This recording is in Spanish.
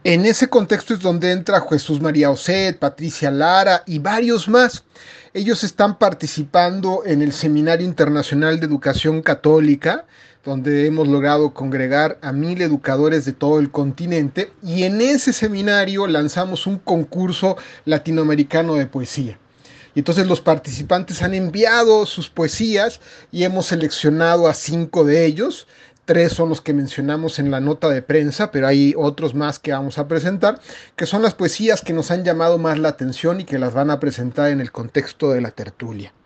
En ese contexto es donde entra Jesús María Oset, Patricia Lara y varios más. Ellos están participando en el Seminario Internacional de Educación Católica, donde hemos logrado congregar a 1,000 educadores de todo el continente, y en ese seminario lanzamos un concurso latinoamericano de poesía. Y entonces los participantes han enviado sus poesías y hemos seleccionado a 5 de ellos. 3 son los que mencionamos en la nota de prensa, pero hay otros más que vamos a presentar, que son las poesías que nos han llamado más la atención y que las van a presentar en el contexto de la tertulia.